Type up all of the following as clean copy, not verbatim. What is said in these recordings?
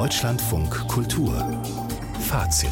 Deutschlandfunk Kultur Fazit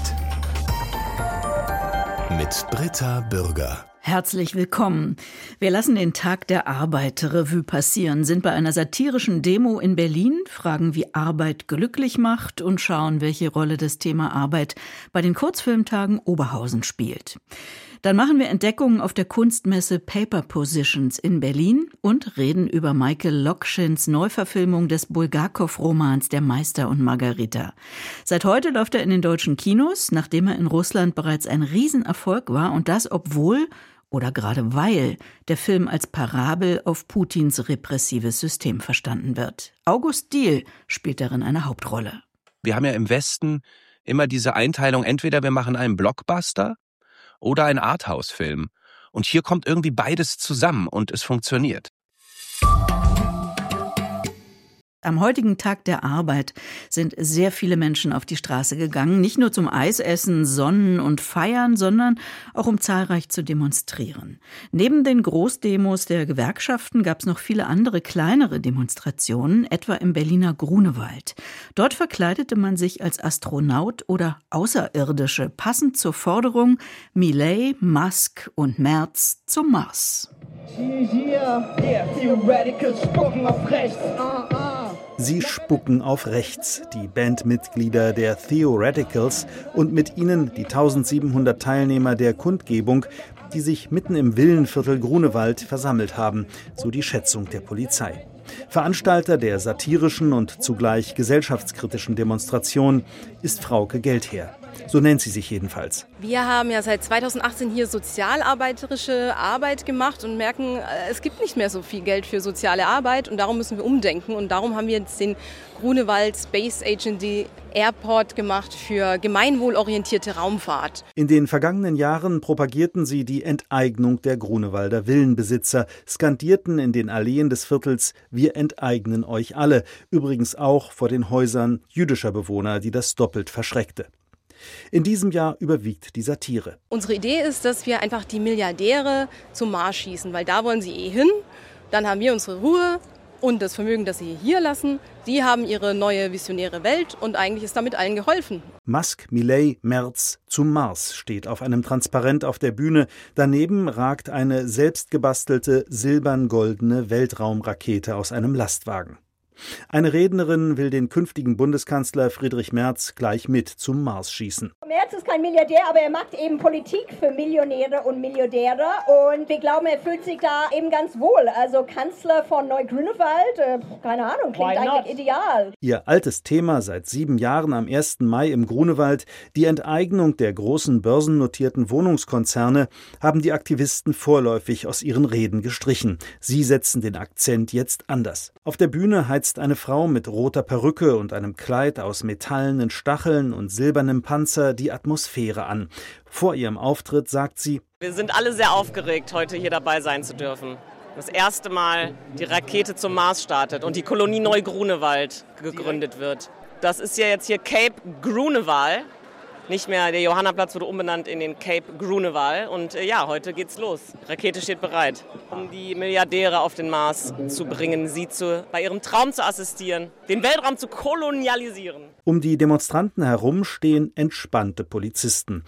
mit Britta Bürger. Herzlich willkommen. Wir lassen den Tag der Arbeit Revue passieren, sind bei einer satirischen Demo in Berlin, fragen, wie Arbeit glücklich macht und schauen, welche Rolle das Thema Arbeit bei den Kurzfilmtagen Oberhausen spielt. Dann machen wir Entdeckungen auf der Kunstmesse Paper Positions in Berlin und reden über Michael Lokschins Neuverfilmung des Bulgakow-Romans Der Meister und Margarita. Seit heute läuft er in den deutschen Kinos, nachdem er in Russland bereits ein Riesenerfolg war, und das obwohl oder gerade weil der Film als Parabel auf Putins repressives System verstanden wird. August Diehl spielt darin eine Hauptrolle. Wir haben ja im Westen immer diese Einteilung, entweder wir machen einen Blockbuster oder einen Arthouse-Film. Und hier kommt irgendwie beides zusammen und es funktioniert. Am heutigen Tag der Arbeit sind sehr viele Menschen auf die Straße gegangen, nicht nur zum Eisessen, Sonnen und Feiern, sondern auch um zahlreich zu demonstrieren. Neben den Großdemos der Gewerkschaften gab es noch viele andere kleinere Demonstrationen, etwa im Berliner Grunewald. Dort verkleidete man sich als Astronaut oder Außerirdische, passend zur Forderung Milei, Musk und Merz zum Mars. Sie spucken auf rechts, die Bandmitglieder der Theoreticals und mit ihnen die 1700 Teilnehmer der Kundgebung, die sich mitten im Villenviertel Grunewald versammelt haben, so die Schätzung der Polizei. Veranstalter der satirischen und zugleich gesellschaftskritischen Demonstration ist Frauke Geldherr. So nennt sie sich jedenfalls. Wir haben ja seit 2018 hier sozialarbeiterische Arbeit gemacht und merken, es gibt nicht mehr so viel Geld für soziale Arbeit und darum müssen wir umdenken. Und darum haben wir jetzt den Grunewald Space Agency Airport gemacht für gemeinwohlorientierte Raumfahrt. In den vergangenen Jahren propagierten sie die Enteignung der Grunewalder Villenbesitzer, skandierten in den Alleen des Viertels: Wir enteignen euch alle. Übrigens auch vor den Häusern jüdischer Bewohner, die das doppelt verschreckte. In diesem Jahr überwiegt die Satire. Unsere Idee ist, dass wir einfach die Milliardäre zum Mars schießen, weil da wollen sie hin. Dann haben wir unsere Ruhe und das Vermögen, das sie hier lassen. Sie haben ihre neue visionäre Welt und eigentlich ist damit allen geholfen. Musk, Milei, Merz zum Mars steht auf einem Transparent auf der Bühne. Daneben ragt eine selbstgebastelte silbern-goldene Weltraumrakete aus einem Lastwagen. Eine Rednerin will den künftigen Bundeskanzler Friedrich Merz gleich mit zum Mars schießen. Merz ist kein Milliardär, aber er macht eben Politik für Millionäre und Milliardäre. Und wir glauben, er fühlt sich da eben ganz wohl. Also Kanzler von Neu-Grünewald, keine Ahnung, klingt eigentlich ideal. Ihr altes Thema seit 7 Jahren am 1. Mai im Grunewald, die Enteignung der großen börsennotierten Wohnungskonzerne, haben die Aktivisten vorläufig aus ihren Reden gestrichen. Sie setzen den Akzent jetzt anders. Auf der Bühne heizt eine Frau mit roter Perücke und einem Kleid aus metallenen Stacheln und silbernem Panzer die Atmosphäre an. Vor ihrem Auftritt sagt sie: Wir sind alle sehr aufgeregt, heute hier dabei sein zu dürfen. Das erste Mal die Rakete zum Mars startet und die Kolonie Neu-Grunewald gegründet wird. Das ist ja jetzt hier Cape Grunewald. Nicht mehr, der Johannaplatz wurde umbenannt in den Cape Grunewald. Und ja, heute geht's los. Die Rakete steht bereit, um die Milliardäre auf den Mars zu bringen, sie bei ihrem Traum zu assistieren, den Weltraum zu kolonialisieren. Um die Demonstranten herum stehen entspannte Polizisten.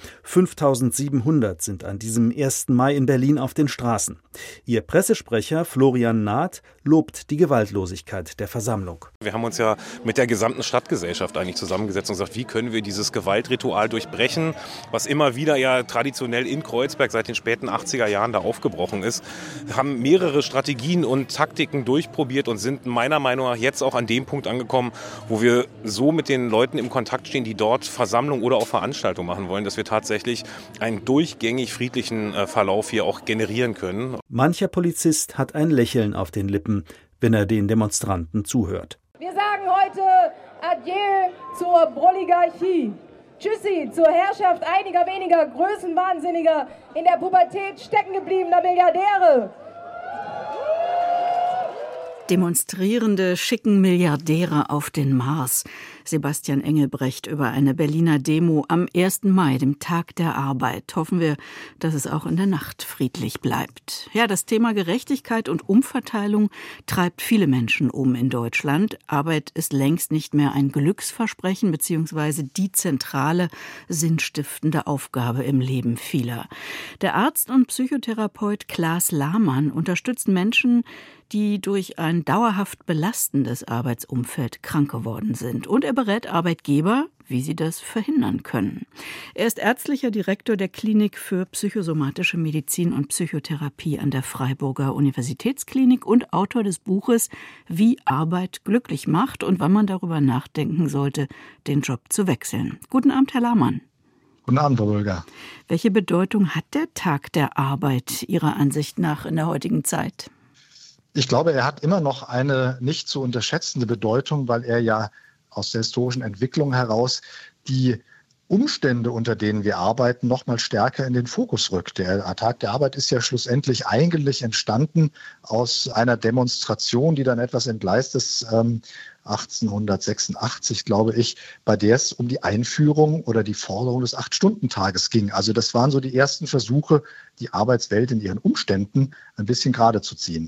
5700 sind an diesem 1. Mai in Berlin auf den Straßen. Ihr Pressesprecher Florian Naht lobt die Gewaltlosigkeit der Versammlung. Wir haben uns ja mit der gesamten Stadtgesellschaft eigentlich zusammengesetzt und gesagt, wie können wir dieses Gewaltritual durchbrechen, was immer wieder ja traditionell in Kreuzberg seit den späten 80er Jahren da aufgebrochen ist. Wir haben mehrere Strategien und Taktiken durchprobiert und sind meiner Meinung nach jetzt auch an dem Punkt angekommen, wo wir so mit den Leuten im Kontakt stehen, die dort Versammlungen oder auch Veranstaltungen machen wollen, dass wir tatsächlich einen durchgängig friedlichen Verlauf hier auch generieren können. Mancher Polizist hat ein Lächeln auf den Lippen, wenn er den Demonstranten zuhört. Wir sagen heute Adieu zur Broligarchie. Tschüssi zur Herrschaft einiger weniger Größenwahnsinniger in der Pubertät steckengebliebener Milliardäre. Demonstrierende schicken Milliardäre auf den Mars. Sebastian Engelbrecht über eine Berliner Demo am 1. Mai, dem Tag der Arbeit. Hoffen wir, dass es auch in der Nacht friedlich bleibt. Ja, das Thema Gerechtigkeit und Umverteilung treibt viele Menschen um in Deutschland. Arbeit ist längst nicht mehr ein Glücksversprechen bzw. die zentrale, sinnstiftende Aufgabe im Leben vieler. Der Arzt und Psychotherapeut Klaas Lahmann unterstützt Menschen, die durch ein dauerhaft belastendes Arbeitsumfeld krank geworden sind. Und er berät Arbeitgeber, wie sie das verhindern können. Er ist ärztlicher Direktor der Klinik für psychosomatische Medizin und Psychotherapie an der Freiburger Universitätsklinik und Autor des Buches Wie Arbeit glücklich macht und wann man darüber nachdenken sollte, den Job zu wechseln. Guten Abend, Herr Lahmann. Guten Abend, Frau Bürger. Welche Bedeutung hat der Tag der Arbeit Ihrer Ansicht nach in der heutigen Zeit? Ich glaube, er hat immer noch eine nicht zu unterschätzende Bedeutung, weil er ja aus der historischen Entwicklung heraus die Umstände, unter denen wir arbeiten, noch mal stärker in den Fokus rückt. Der Tag der Arbeit ist ja schlussendlich eigentlich entstanden aus einer Demonstration, die dann etwas entgleist ist, 1886, glaube ich, bei der es um die Einführung oder die Forderung des 8-Stunden-Tages ging. Also das waren so die ersten Versuche, die Arbeitswelt in ihren Umständen ein bisschen gerade zu ziehen.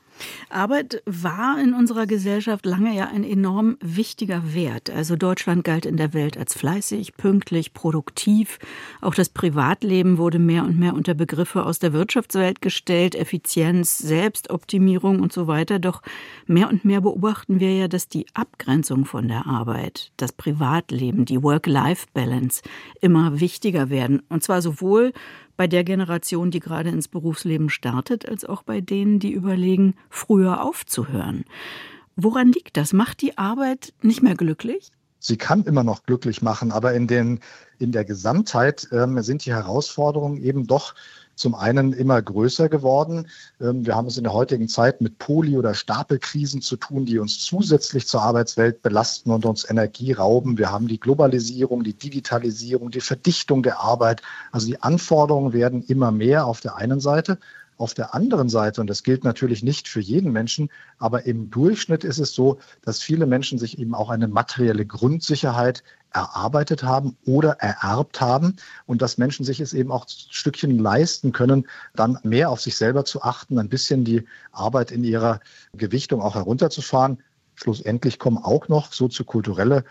Arbeit war in unserer Gesellschaft lange ja ein enorm wichtiger Wert. Also Deutschland galt in der Welt als fleißig, pünktlich, produktiv. Auch das Privatleben wurde mehr und mehr unter Begriffe aus der Wirtschaftswelt gestellt, Effizienz, Selbstoptimierung und so weiter. Doch mehr und mehr beobachten wir ja, dass die Abgrenzung von der Arbeit, das Privatleben, die Work-Life-Balance immer wichtiger werden. Und zwar sowohl bei der Generation, die gerade ins Berufsleben startet, als auch bei denen, die überlegen, früher aufzuhören. Woran liegt das? Macht die Arbeit nicht mehr glücklich? Sie kann immer noch glücklich machen, aber in der Gesamtheit sind die Herausforderungen eben doch zum einen immer größer geworden. Wir haben es in der heutigen Zeit mit Poly- oder Stapelkrisen zu tun, die uns zusätzlich zur Arbeitswelt belasten und uns Energie rauben. Wir haben die Globalisierung, die Digitalisierung, die Verdichtung der Arbeit. Also die Anforderungen werden immer mehr auf der einen Seite. Auf der anderen Seite, und das gilt natürlich nicht für jeden Menschen, aber im Durchschnitt ist es so, dass viele Menschen sich eben auch eine materielle Grundsicherheit erarbeitet haben oder ererbt haben und dass Menschen sich es eben auch ein Stückchen leisten können, dann mehr auf sich selber zu achten, ein bisschen die Arbeit in ihrer Gewichtung auch herunterzufahren. Schlussendlich kommen auch noch soziokulturelle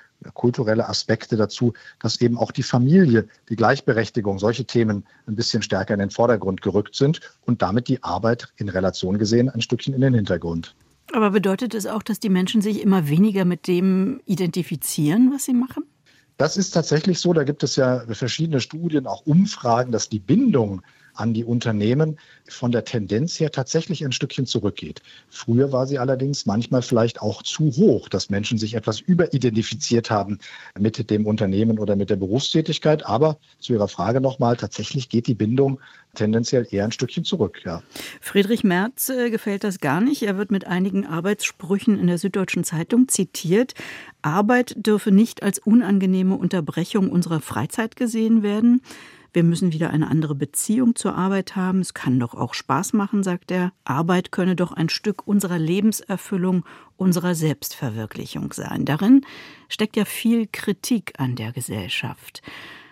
Aspekte dazu, dass eben auch die Familie, die Gleichberechtigung, solche Themen ein bisschen stärker in den Vordergrund gerückt sind und damit die Arbeit in Relation gesehen ein Stückchen in den Hintergrund. Aber bedeutet es auch, dass die Menschen sich immer weniger mit dem identifizieren, was sie machen? Das ist tatsächlich so. Da gibt es ja verschiedene Studien, auch Umfragen, dass die Bindung an die Unternehmen von der Tendenz her tatsächlich ein Stückchen zurückgeht. Früher war sie allerdings manchmal vielleicht auch zu hoch, dass Menschen sich etwas überidentifiziert haben mit dem Unternehmen oder mit der Berufstätigkeit. Aber zu Ihrer Frage nochmal, tatsächlich geht die Bindung tendenziell eher ein Stückchen zurück, ja. Friedrich Merz gefällt das gar nicht. Er wird mit einigen Arbeitssprüchen in der Süddeutschen Zeitung zitiert. Arbeit dürfe nicht als unangenehme Unterbrechung unserer Freizeit gesehen werden. Wir müssen wieder eine andere Beziehung zur Arbeit haben. Es kann doch auch Spaß machen, sagt er. Arbeit könne doch ein Stück unserer Lebenserfüllung, unserer Selbstverwirklichung sein. Darin steckt ja viel Kritik an der Gesellschaft.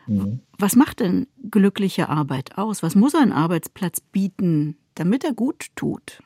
Was macht denn glückliche Arbeit aus? Was muss ein Arbeitsplatz bieten, damit er gut tut?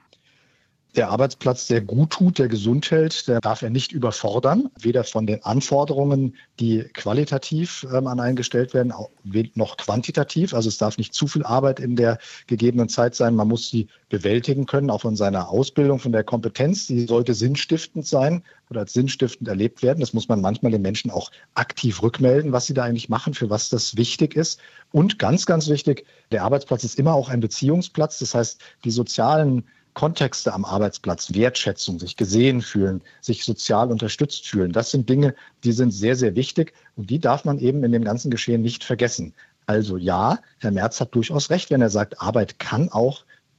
Der Arbeitsplatz, der gut tut, der gesund hält, der darf er nicht überfordern, weder von den Anforderungen, die qualitativ an einen gestellt werden, noch quantitativ. Also es darf nicht zu viel Arbeit in der gegebenen Zeit sein. Man muss sie bewältigen können, auch von seiner Ausbildung, von der Kompetenz. Die sollte sinnstiftend sein oder als sinnstiftend erlebt werden. Das muss man manchmal den Menschen auch aktiv rückmelden, was sie da eigentlich machen, für was das wichtig ist. Und ganz, ganz wichtig, der Arbeitsplatz ist immer auch ein Beziehungsplatz. Das heißt, die sozialen Kontexte am Arbeitsplatz, Wertschätzung, sich gesehen fühlen, sich sozial unterstützt fühlen. Das sind Dinge, die sind sehr, sehr wichtig und die darf man eben in dem ganzen Geschehen nicht vergessen. Also ja, Herr Merz hat durchaus recht, wenn er sagt, Arbeit kann auch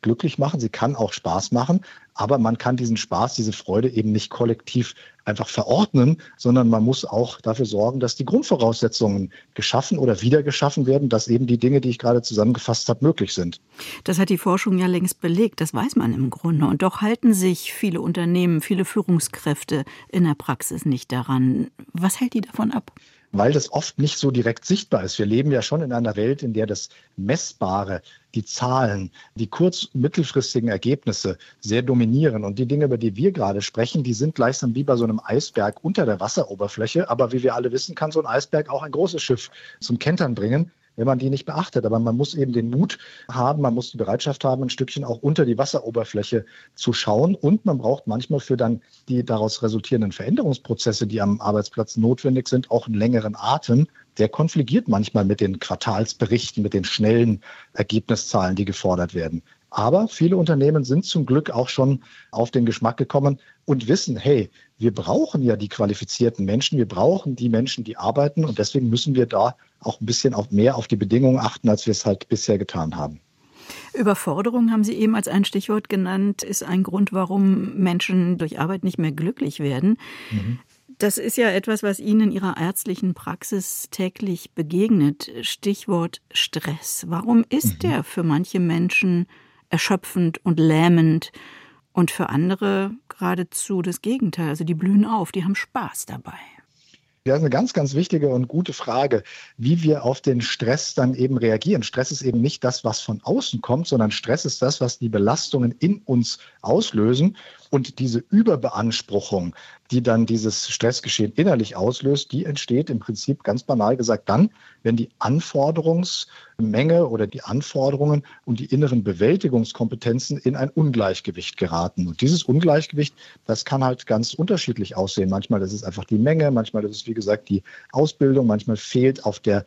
glücklich machen, sie kann auch Spaß machen, aber man kann diesen Spaß, diese Freude eben nicht kollektiv einfach verordnen, sondern man muss auch dafür sorgen, dass die Grundvoraussetzungen geschaffen oder wieder geschaffen werden, dass eben die Dinge, die ich gerade zusammengefasst habe, möglich sind. Das hat die Forschung ja längst belegt, das weiß man im Grunde. Und doch halten sich viele Unternehmen, viele Führungskräfte in der Praxis nicht daran. Was hält die davon ab? Weil das oft nicht so direkt sichtbar ist. Wir leben ja schon in einer Welt, in der das Messbare, die Zahlen, die kurz- und mittelfristigen Ergebnisse sehr dominieren. Und die Dinge, über die wir gerade sprechen, die sind gleichsam wie bei so einem Eisberg unter der Wasseroberfläche. Aber wie wir alle wissen, kann so ein Eisberg auch ein großes Schiff zum Kentern bringen, wenn man die nicht beachtet. Aber man muss eben den Mut haben, man muss die Bereitschaft haben, ein Stückchen auch unter die Wasseroberfläche zu schauen. Und man braucht manchmal für dann die daraus resultierenden Veränderungsprozesse, die am Arbeitsplatz notwendig sind, auch einen längeren Atem. Der konfligiert manchmal mit den Quartalsberichten, mit den schnellen Ergebniszahlen, die gefordert werden. Aber viele Unternehmen sind zum Glück auch schon auf den Geschmack gekommen und wissen, hey, wir brauchen ja die qualifizierten Menschen, wir brauchen die Menschen, die arbeiten und deswegen müssen wir da auch ein bisschen mehr auf die Bedingungen achten, als wir es halt bisher getan haben. Überforderung haben Sie eben als ein Stichwort genannt, ist ein Grund, warum Menschen durch Arbeit nicht mehr glücklich werden. Mhm. Das ist ja etwas, was Ihnen in Ihrer ärztlichen Praxis täglich begegnet. Stichwort Stress. Warum ist der für manche Menschen erschöpfend und lähmend und für andere geradezu das Gegenteil? Also die blühen auf, die haben Spaß dabei. Das ist eine ganz, ganz wichtige und gute Frage, wie wir auf den Stress dann eben reagieren. Stress ist eben nicht das, was von außen kommt, sondern Stress ist das, was die Belastungen in uns auslösen. Und diese Überbeanspruchung, die dann dieses Stressgeschehen innerlich auslöst, die entsteht im Prinzip ganz banal gesagt dann, wenn die Anforderungsmenge oder die Anforderungen und die inneren Bewältigungskompetenzen in ein Ungleichgewicht geraten. Und dieses Ungleichgewicht, das kann halt ganz unterschiedlich aussehen. Manchmal ist es einfach die Menge, manchmal ist es, wie gesagt, die Ausbildung, manchmal fehlt auf der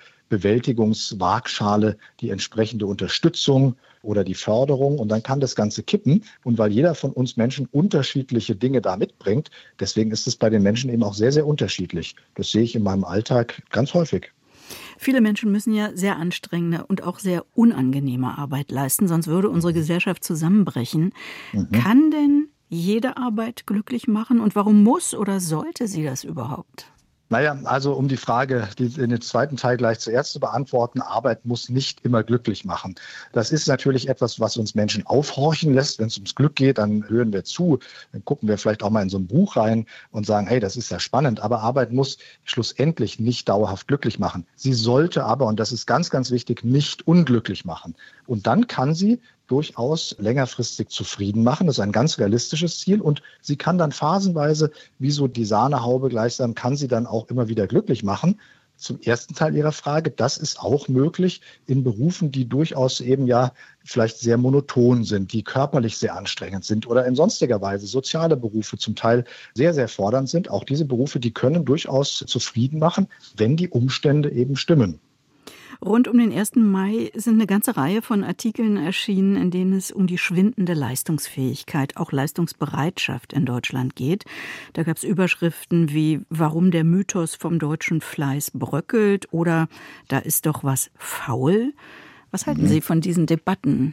Bewältigungswaagschale die entsprechende Unterstützung oder die Förderung und dann kann das Ganze kippen. Und weil jeder von uns Menschen unterschiedliche Dinge da mitbringt, deswegen ist es bei den Menschen eben auch sehr, sehr unterschiedlich. Das sehe ich in meinem Alltag ganz häufig. Viele Menschen müssen ja sehr anstrengende und auch sehr unangenehme Arbeit leisten, sonst würde unsere Gesellschaft zusammenbrechen. Kann denn jede Arbeit glücklich machen und warum muss oder sollte sie das überhaupt? Naja, also um die Frage in den zweiten Teil gleich zuerst zu beantworten, Arbeit muss nicht immer glücklich machen. Das ist natürlich etwas, was uns Menschen aufhorchen lässt. Wenn es ums Glück geht, dann hören wir zu, dann gucken wir vielleicht auch mal in so ein Buch rein und sagen, hey, das ist ja spannend. Aber Arbeit muss schlussendlich nicht dauerhaft glücklich machen. Sie sollte aber, und das ist ganz, ganz wichtig, nicht unglücklich machen. Und dann kann sie durchaus längerfristig zufrieden machen. Das ist ein ganz realistisches Ziel und sie kann dann phasenweise, wie so die Sahnehaube gleichsam, kann sie dann auch immer wieder glücklich machen. Zum ersten Teil Ihrer Frage, das ist auch möglich in Berufen, die durchaus eben ja vielleicht sehr monoton sind, die körperlich sehr anstrengend sind oder in sonstiger Weise soziale Berufe zum Teil sehr, sehr fordernd sind. Auch diese Berufe, die können durchaus zufrieden machen, wenn die Umstände eben stimmen. Rund um den 1. Mai sind eine ganze Reihe von Artikeln erschienen, in denen es um die schwindende Leistungsfähigkeit, auch Leistungsbereitschaft in Deutschland geht. Da gab es Überschriften wie „Warum der Mythos vom deutschen Fleiß bröckelt" oder „Da ist doch was faul". Was halten Sie von diesen Debatten?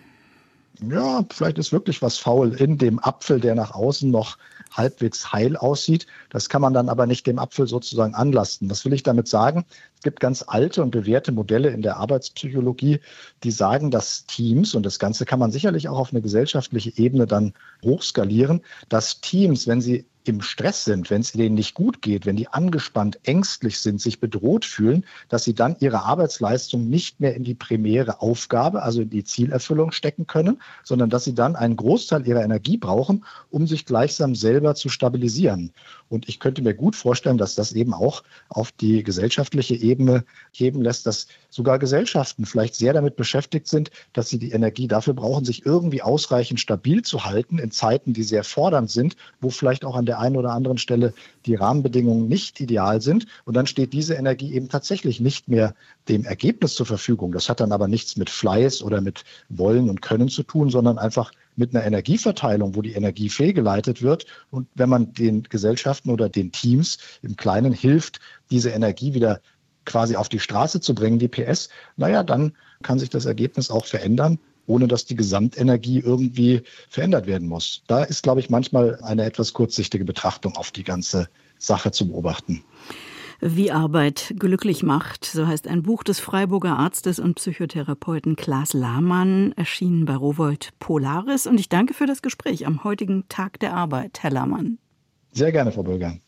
Ja, vielleicht ist wirklich was faul in dem Apfel, der nach außen noch halbwegs heil aussieht. Das kann man dann aber nicht dem Apfel sozusagen anlasten. Was will ich damit sagen? Es gibt ganz alte und bewährte Modelle in der Arbeitspsychologie, die sagen, dass Teams, und das Ganze kann man sicherlich auch auf eine gesellschaftliche Ebene dann hochskalieren, dass Teams, wenn sie im Stress sind, wenn es denen nicht gut geht, wenn die angespannt, ängstlich sind, sich bedroht fühlen, dass sie dann ihre Arbeitsleistung nicht mehr in die primäre Aufgabe, also in die Zielerfüllung stecken können, sondern dass sie dann einen Großteil ihrer Energie brauchen, um sich gleichsam selber zu stabilisieren. Und ich könnte mir gut vorstellen, dass das eben auch auf die gesellschaftliche Ebene heben lässt, dass sogar Gesellschaften vielleicht sehr damit beschäftigt sind, dass sie die Energie dafür brauchen, sich irgendwie ausreichend stabil zu halten in Zeiten, die sehr fordernd sind, wo vielleicht auch an der einen oder anderen Stelle die Rahmenbedingungen nicht ideal sind. Und dann steht diese Energie eben tatsächlich nicht mehr dem Ergebnis zur Verfügung. Das hat dann aber nichts mit Fleiß oder mit Wollen und Können zu tun, sondern einfach mit einer Energieverteilung, wo die Energie fehlgeleitet wird. Und wenn man den Gesellschaften oder den Teams im Kleinen hilft, diese Energie wieder quasi auf die Straße zu bringen, die PS, naja, dann kann sich das Ergebnis auch verändern. ohne dass die Gesamtenergie irgendwie verändert werden muss. Da ist, glaube ich, manchmal eine etwas kurzsichtige Betrachtung auf die ganze Sache zu beobachten. Wie Arbeit glücklich macht, so heißt ein Buch des Freiburger Arztes und Psychotherapeuten Klaas Lahmann, erschienen bei Rowohlt Polaris. Und ich danke für das Gespräch am heutigen Tag der Arbeit, Herr Lahmann. Sehr gerne, Frau Bürger.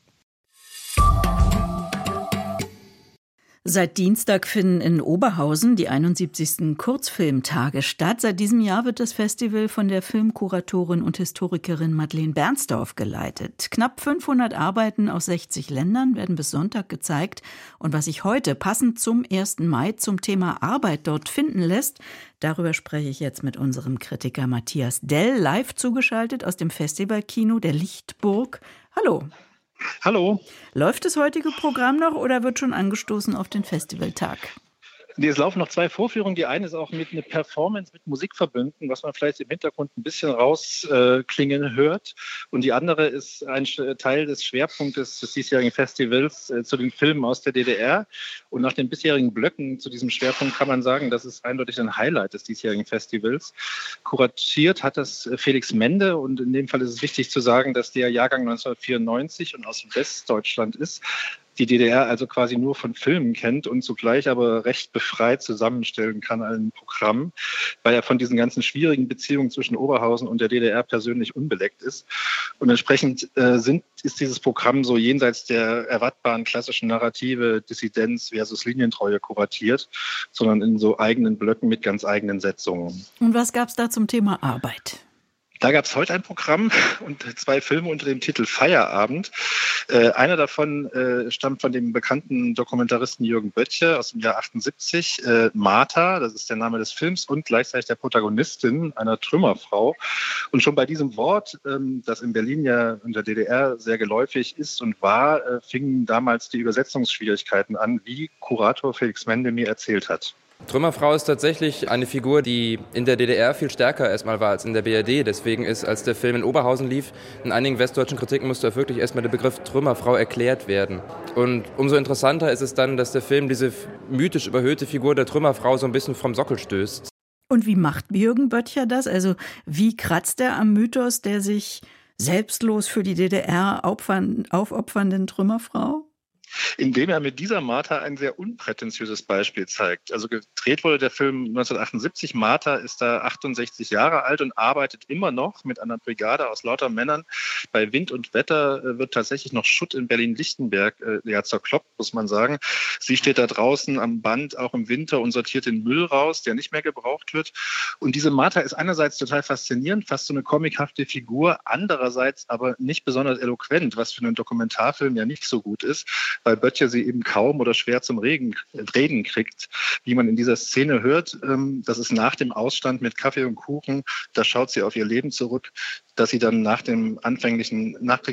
Seit Dienstag finden in Oberhausen die 71. Kurzfilmtage statt. Seit diesem Jahr wird das Festival von der Filmkuratorin und Historikerin Madeleine Bernsdorf geleitet. Knapp 500 Arbeiten aus 60 Ländern werden bis Sonntag gezeigt. Und was sich heute passend zum 1. Mai zum Thema Arbeit dort finden lässt, darüber spreche ich jetzt mit unserem Kritiker Matthias Dell, live zugeschaltet aus dem Festivalkino der Lichtburg. Hallo. Hallo. Läuft das heutige Programm noch oder wird schon angestoßen auf den Festivaltag? Es laufen noch 2 Vorführungen. Die eine ist auch mit einer Performance mit Musik verbunden, was man vielleicht im Hintergrund ein bisschen rausklingen hört. Und die andere ist ein Teil des Schwerpunktes des diesjährigen Festivals zu den Filmen aus der DDR. Und nach den bisherigen Blöcken zu diesem Schwerpunkt kann man sagen, das ist eindeutig ein Highlight des diesjährigen Festivals. Kuratiert hat das Felix Mende. Und in dem Fall ist es wichtig zu sagen, dass der Jahrgang 1994 und aus Westdeutschland ist. Die DDR also quasi nur von Filmen kennt und zugleich aber recht befreit zusammenstellen kann ein Programm, weil er von diesen ganzen schwierigen Beziehungen zwischen Oberhausen und der DDR persönlich unbeleckt ist. Und entsprechend ist dieses Programm so jenseits der erwartbaren klassischen Narrative Dissidenz versus Linientreue kuratiert, sondern in so eigenen Blöcken mit ganz eigenen Setzungen. Und was gab es da zum Thema Arbeit? Da gab es heute ein Programm und 2 Filme unter dem Titel Feierabend. Einer davon stammt von dem bekannten Dokumentaristen Jürgen Böttcher aus dem Jahr 78. Martha, das ist der Name des Films und gleichzeitig der Protagonistin, einer Trümmerfrau. Und schon bei diesem Wort, das in Berlin ja in der DDR sehr geläufig ist und war, fingen damals die Übersetzungsschwierigkeiten an, wie Kurator Felix Mende mir erzählt hat. Trümmerfrau ist tatsächlich eine Figur, die in der DDR viel stärker erstmal war als in der BRD. Deswegen ist, als der Film in Oberhausen lief, in einigen westdeutschen Kritiken musste wirklich erstmal der Begriff Trümmerfrau erklärt werden. Und umso interessanter ist es dann, dass der Film diese mythisch überhöhte Figur der Trümmerfrau so ein bisschen vom Sockel stößt. Und wie macht Jürgen Böttcher das? Also wie kratzt er am Mythos der sich selbstlos für die DDR aufopfernden Trümmerfrau? Indem er mit dieser Martha ein sehr unprätentiöses Beispiel zeigt. Also gedreht wurde der Film 1978. Martha ist da 68 Jahre alt und arbeitet immer noch mit einer Brigade aus lauter Männern. Bei Wind und Wetter wird tatsächlich noch Schutt in Berlin-Lichtenberg zerkloppt, muss man sagen. Sie steht da draußen am Band, auch im Winter, und sortiert den Müll raus, der nicht mehr gebraucht wird. Und diese Martha ist einerseits total faszinierend, fast so eine comichafte Figur, andererseits aber nicht besonders eloquent, was für einen Dokumentarfilm ja nicht so gut ist, weil Böttcher sie eben kaum oder schwer zum Reden kriegt. Wie man in dieser Szene hört, das ist nach dem Ausstand mit Kaffee und Kuchen, da schaut sie auf ihr Leben zurück, dass sie dann nach dem anfänglichen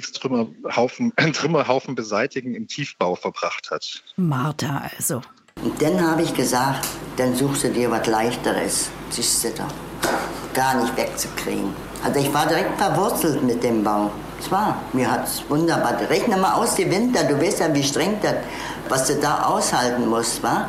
Trümmerhaufen beseitigen im Tiefbau verbracht hat. Martha also. Und dann habe ich gesagt, dann suchst du dir was Leichteres. Siehst du doch, gar nicht wegzukriegen. Also ich war direkt verwurzelt mit dem Bau. Mir hat es wunderbar. Rechne mal aus die Winter, du weißt ja, wie streng das, was du da aushalten musst, wa?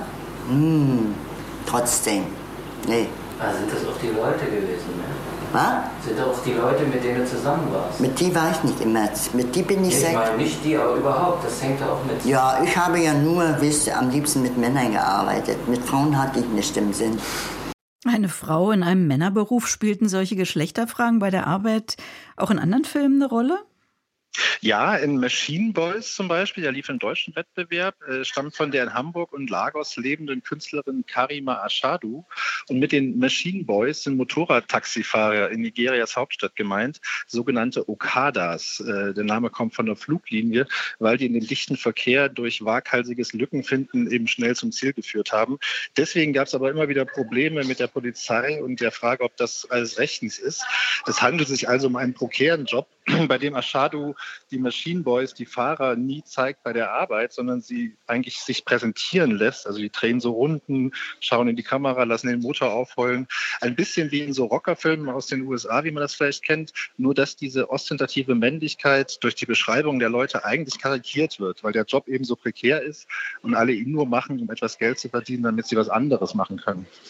Trotzdem, nee. Also sind das auch die Leute gewesen, ne? Was? Sind das auch die Leute, mit denen du zusammen warst? Mit die war ich nicht immer, mit die bin ich Ich meine nicht die, aber überhaupt, das hängt ja auch mit... Ja, ich habe ja nur, weißt du, am liebsten mit Männern gearbeitet. Mit Frauen hatte ich nicht im Sinn. Eine Frau in einem Männerberuf, spielten solche Geschlechterfragen bei der Arbeit auch in anderen Filmen eine Rolle? Ja, in Machine Boys zum Beispiel, der lief im deutschen Wettbewerb, stammt von der in Hamburg und Lagos lebenden Künstlerin Karima Ashadu. Und mit den Machine Boys sind Motorradtaxifahrer in Nigerias Hauptstadt gemeint, sogenannte Okadas. Der Name kommt von der Fluglinie, weil die in den dichten Verkehr durch waghalsiges Lückenfinden eben schnell zum Ziel geführt haben. Deswegen gab es aber immer wieder Probleme mit der Polizei und der Frage, ob das alles rechtens ist. Es handelt sich also um einen prekären Job, bei dem Ashadu die Machine Boys, die Fahrer, nie zeigt bei der Arbeit, sondern sie eigentlich sich präsentieren lässt. Also die drehen so Runden, schauen in die Kamera, lassen den Motor aufheulen. Ein bisschen wie in so Rockerfilmen aus den USA, wie man das vielleicht kennt, nur dass diese ostentative Männlichkeit durch die Beschreibung der Leute eigentlich karikiert wird, weil der Job eben so prekär ist und alle ihn nur machen, um etwas Geld zu verdienen, damit sie was anderes machen können.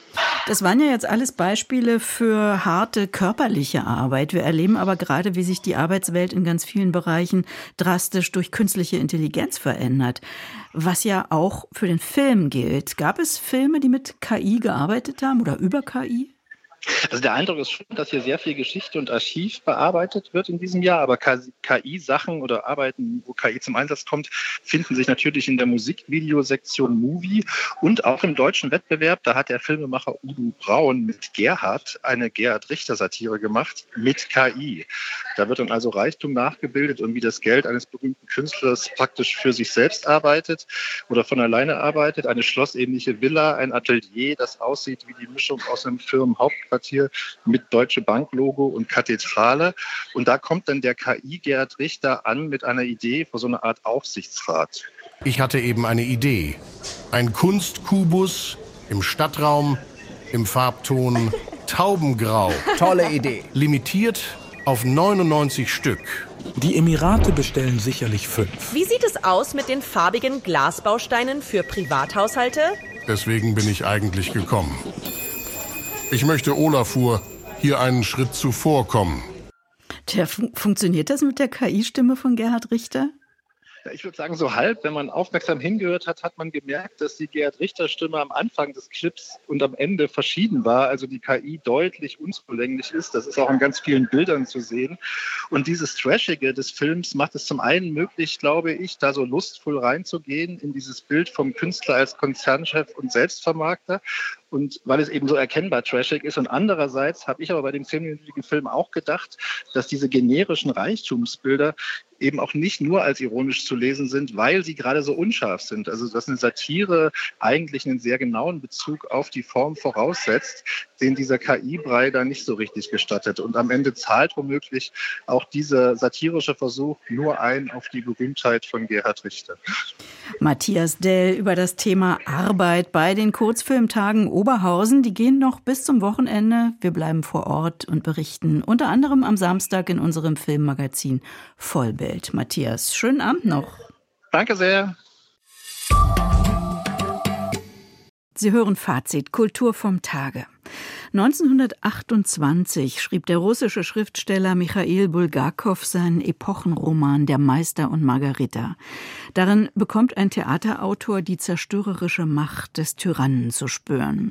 Das waren ja jetzt alles Beispiele für harte körperliche Arbeit. Wir erleben aber gerade, wie sich die Arbeitswelt in ganz vielen Bereichen drastisch durch künstliche Intelligenz verändert. Was ja auch für den Film gilt. Gab es Filme, die mit KI gearbeitet haben oder über KI? Also der Eindruck ist schon, dass hier sehr viel Geschichte und Archiv bearbeitet wird in diesem Jahr, aber KI-Sachen oder Arbeiten, wo KI zum Einsatz kommt, finden sich natürlich in der Musikvideosektion Movie und auch im deutschen Wettbewerb. Da hat der Filmemacher Udo Braun mit Gerhard eine Gerhard-Richter-Satire gemacht mit KI. Da wird dann also Reichtum nachgebildet und wie das Geld eines berühmten Künstlers praktisch für sich selbst arbeitet oder von alleine arbeitet. Eine schlossähnliche Villa, ein Atelier, das aussieht wie die Mischung aus einem Firmenhauptquartier mit Deutsche Bank-Logo und Kathedrale. Und da kommt dann der KI-Gerhard Richter an mit einer Idee für so eine Art Aufsichtsrat. Ich hatte eben eine Idee. Ein Kunstkubus im Stadtraum, im Farbton Taubengrau. Tolle Idee. Limitiert auf 99 Stück. Die Emirate bestellen sicherlich 5. Wie sieht es aus mit den farbigen Glasbausteinen für Privathaushalte? Deswegen bin ich eigentlich gekommen. Ich möchte Olafur hier einen Schritt zuvorkommen. Funktioniert das mit der KI-Stimme von Gerhard Richter? Ja, ich würde sagen, so halb. Wenn man aufmerksam hingehört hat, hat man gemerkt, dass die Gerhard-Richter-Stimme am Anfang des Clips und am Ende verschieden war. Also die KI deutlich unzulänglich ist. Das ist auch in ganz vielen Bildern zu sehen. Und dieses Trashige des Films macht es zum einen möglich, glaube ich, da so lustvoll reinzugehen in dieses Bild vom Künstler als Konzernchef und Selbstvermarkter. Und weil es eben so erkennbar trashig ist. Und andererseits habe ich aber bei dem 10-minütigen Film auch gedacht, dass diese generischen Reichtumsbilder eben auch nicht nur als ironisch zu lesen sind, weil sie gerade so unscharf sind. Also dass eine Satire eigentlich einen sehr genauen Bezug auf die Form voraussetzt, den dieser KI-Brei da nicht so richtig gestattet. Und am Ende zahlt womöglich auch dieser satirische Versuch nur ein auf die Berühmtheit von Gerhard Richter. Matthias Dell über das Thema Arbeit bei den Kurzfilmtagen Oberhausen. Die gehen noch bis zum Wochenende. Wir bleiben vor Ort und berichten unter anderem am Samstag in unserem Filmmagazin Vollbild. Matthias, schönen Abend noch. Danke sehr. Sie hören Fazit, Kultur vom Tage. 1928 schrieb der russische Schriftsteller Michail Bulgakow seinen Epochenroman Der Meister und Margarita. Darin bekommt ein Theaterautor die zerstörerische Macht des Tyrannen zu spüren.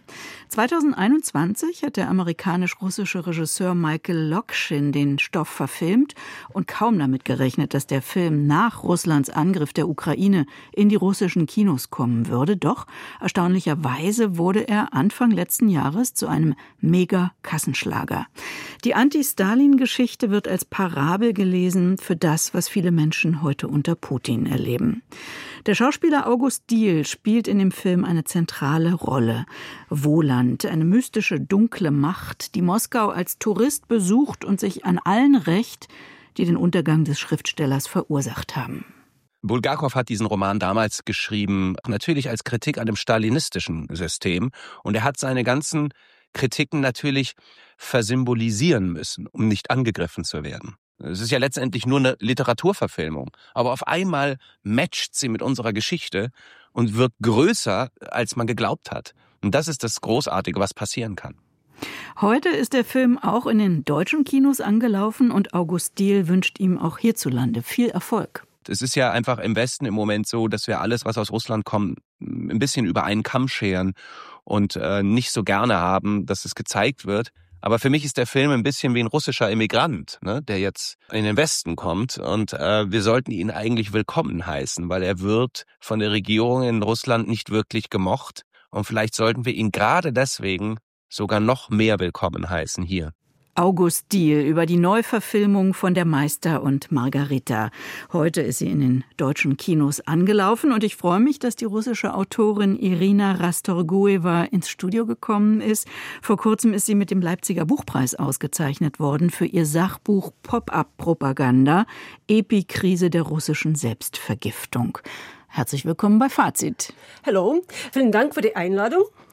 2021 hat der amerikanisch-russische Regisseur Michael Lokshin den Stoff verfilmt und kaum damit gerechnet, dass der Film nach Russlands Angriff der Ukraine in die russischen Kinos kommen würde. Doch erstaunlicherweise wurde er Anfang letzten Jahres zu einem Mega-Kassenschlager. Die Anti-Stalin-Geschichte wird als Parabel gelesen für das, was viele Menschen heute unter Putin erleben. Der Schauspieler August Diehl spielt in dem Film eine zentrale Rolle. Wohland, eine mystische, dunkle Macht, die Moskau als Tourist besucht und sich an allen rächt, die den Untergang des Schriftstellers verursacht haben. Bulgakow hat diesen Roman damals geschrieben, natürlich als Kritik an dem stalinistischen System. Und er hat seine ganzen Kritiken natürlich versymbolisieren müssen, um nicht angegriffen zu werden. Es ist ja letztendlich nur eine Literaturverfilmung. Aber auf einmal matcht sie mit unserer Geschichte und wird größer, als man geglaubt hat. Und das ist das Großartige, was passieren kann. Heute ist der Film auch in den deutschen Kinos angelaufen und August Diehl wünscht ihm auch hierzulande viel Erfolg. Es ist ja einfach im Westen im Moment so, dass wir alles, was aus Russland kommt, ein bisschen über einen Kamm scheren und nicht so gerne haben, dass es gezeigt wird. Aber für mich ist der Film ein bisschen wie ein russischer Immigrant, ne, der jetzt in den Westen kommt. Und wir sollten ihn eigentlich willkommen heißen, weil er wird von der Regierung in Russland nicht wirklich gemocht. Und vielleicht sollten wir ihn gerade deswegen sogar noch mehr willkommen heißen hier. August Diehl über die Neuverfilmung von Der Meister und Margarita. Heute ist sie in den deutschen Kinos angelaufen und ich freue mich, dass die russische Autorin Irina Rastorgueva ins Studio gekommen ist. Vor kurzem ist sie mit dem Leipziger Buchpreis ausgezeichnet worden für ihr Sachbuch Pop-up-Propaganda, Epikrise der russischen Selbstvergiftung. Herzlich willkommen bei Fazit. Hallo, vielen Dank für die Einladung.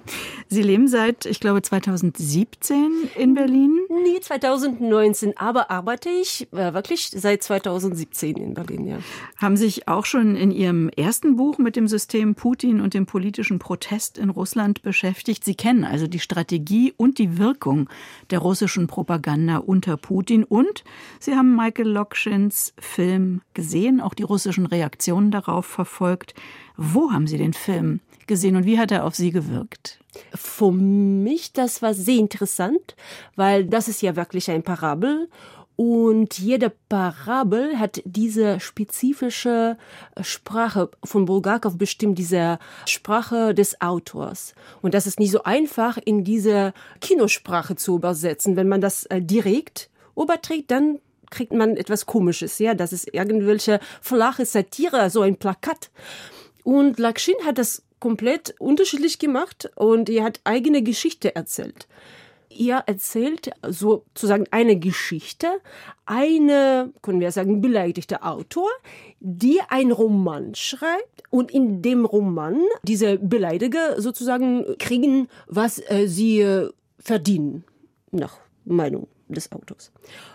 Sie leben seit, ich glaube, 2017 in Berlin? Nee, 2019, aber arbeite ich wirklich seit 2017 in Berlin, ja. Haben sich auch schon in Ihrem ersten Buch mit dem System Putin und dem politischen Protest in Russland beschäftigt. Sie kennen also die Strategie und die Wirkung der russischen Propaganda unter Putin und Sie haben Michael Lokschins Film gesehen, auch die russischen Reaktionen darauf verfolgt. Wo haben Sie den Film gesehen und wie hat er auf Sie gewirkt? Für mich, das war sehr interessant, weil das ist ja wirklich ein Parabel und jede Parabel hat diese spezifische Sprache von Bulgakov bestimmt, diese Sprache des Autors. Und das ist nicht so einfach in diese Kinosprache zu übersetzen. Wenn man das direkt überträgt, dann kriegt man etwas Komisches, ja, das ist irgendwelche flache Satire, so ein Plakat. Und Lokschin hat das komplett unterschiedlich gemacht und er hat eigene Geschichte erzählt. Er erzählt sozusagen eine Geschichte, eine, können wir sagen, beleidigte Autor, die einen Roman schreibt und in dem Roman diese Beleidiger sozusagen kriegen, was sie verdienen, nach Meinung des Autors.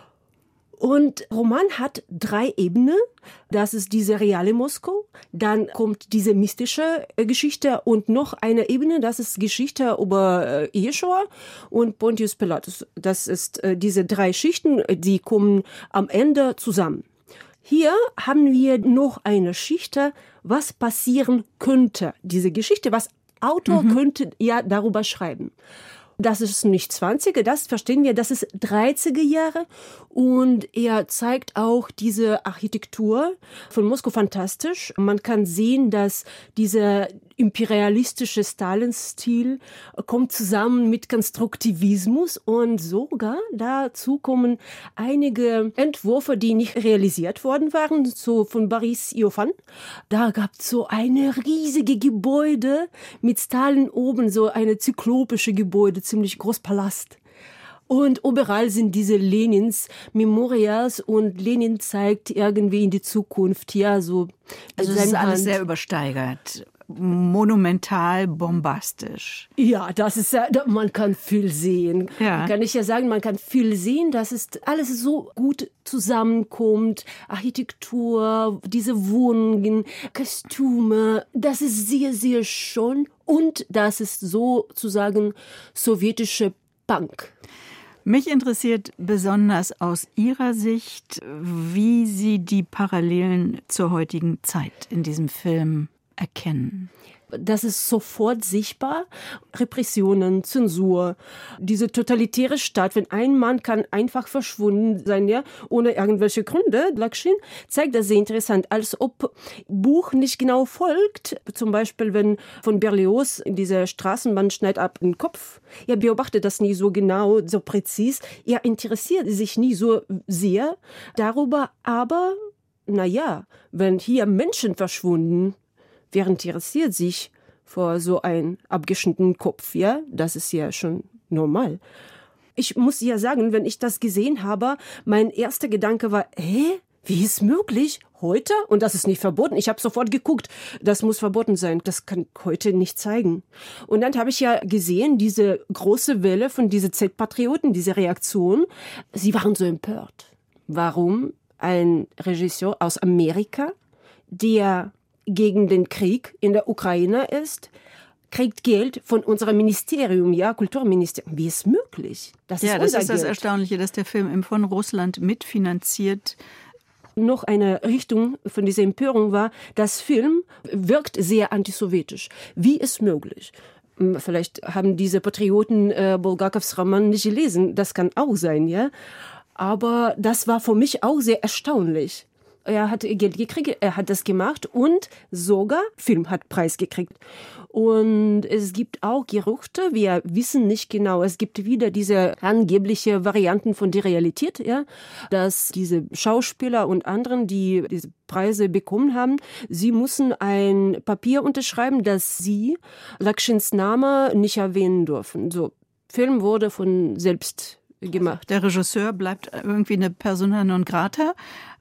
Und Roman hat 3 Ebenen. Das ist diese reale Moskau. Dann kommt diese mystische Geschichte und noch eine Ebene, das ist Geschichte über Jeschua und Pontius Pilatus. Das ist diese 3 Schichten, die kommen am Ende zusammen. Hier haben wir noch eine Schicht, was passieren könnte. Diese Geschichte, was Autor könnte ja darüber schreiben. Das ist nicht 20er, das verstehen wir, das ist 30er Jahre und er zeigt auch diese Architektur von Moskau fantastisch. Man kann sehen, dass dieser imperialistische Stalin-Stil kommt zusammen mit Konstruktivismus und sogar dazu kommen einige Entwürfe, die nicht realisiert worden waren, so von Boris Iofan. Da gab es so eine riesige Gebäude mit Stalin oben, so eine zyklopische Gebäude, ziemlich groß Palast. Und überall sind diese Lenins Memorials und Lenin zeigt irgendwie in die Zukunft, ja, so. Also es ist alles sehr übersteigert. Monumental, bombastisch. Ja, das ist ja, man kann viel sehen. Ja. Kann ich ja sagen, man kann viel sehen, dass es alles so gut zusammenkommt. Architektur, diese Wohnungen, Kostüme, das ist sehr, sehr schön. Und das ist sozusagen sowjetische Punk. Mich interessiert besonders aus Ihrer Sicht, wie Sie die Parallelen zur heutigen Zeit in diesem Film erkennen. Das ist sofort sichtbar. Repressionen, Zensur, diese totalitäre Staat, wenn ein Mann kann einfach verschwunden sein, ja, ohne irgendwelche Gründe. Lokschin zeigt das sehr interessant, als ob Buch nicht genau folgt. Zum Beispiel, wenn von Berlioz in dieser Straßenbahn schneidet ab den Kopf. Er beobachtet das nie so genau, so präzis. Er interessiert sich nie so sehr darüber. Aber, naja, wenn hier Menschen verschwunden, wer interessiert sich vor so einem abgeschnittenen Kopf, ja? Das ist ja schon normal. Ich muss ja sagen, wenn ich das gesehen habe, mein erster Gedanke war, wie ist möglich? Heute? Und das ist nicht verboten. Ich habe sofort geguckt, das muss verboten sein. Das kann heute nicht zeigen. Und dann habe ich ja gesehen, diese große Welle von diesen Z-Patrioten, diese Reaktion, sie waren so empört. Warum ein Regisseur aus Amerika, der gegen den Krieg in der Ukraine ist, kriegt Geld von unserem Ministerium, ja, Kulturministerium. Wie ist möglich? Das ist das Erstaunliche, dass der Film von Russland mitfinanziert. Noch eine Richtung von dieser Empörung war, das Film wirkt sehr antisowjetisch. Wie ist möglich? Vielleicht haben diese Patrioten Bulgakovs Roman nicht gelesen. Das kann auch sein, ja. Aber das war für mich auch sehr erstaunlich. Er hat Geld gekriegt, er hat das gemacht und sogar Film hat Preis gekriegt. Und es gibt auch Gerüchte, wir wissen nicht genau, es gibt wieder diese angebliche Varianten von der Realität, ja, dass diese Schauspieler und anderen, die diese Preise bekommen haben, sie müssen ein Papier unterschreiben, dass sie Lokschins Name nicht erwähnen dürfen. So, Film wurde von selbst gemacht. Der Regisseur bleibt irgendwie eine Persona non grata.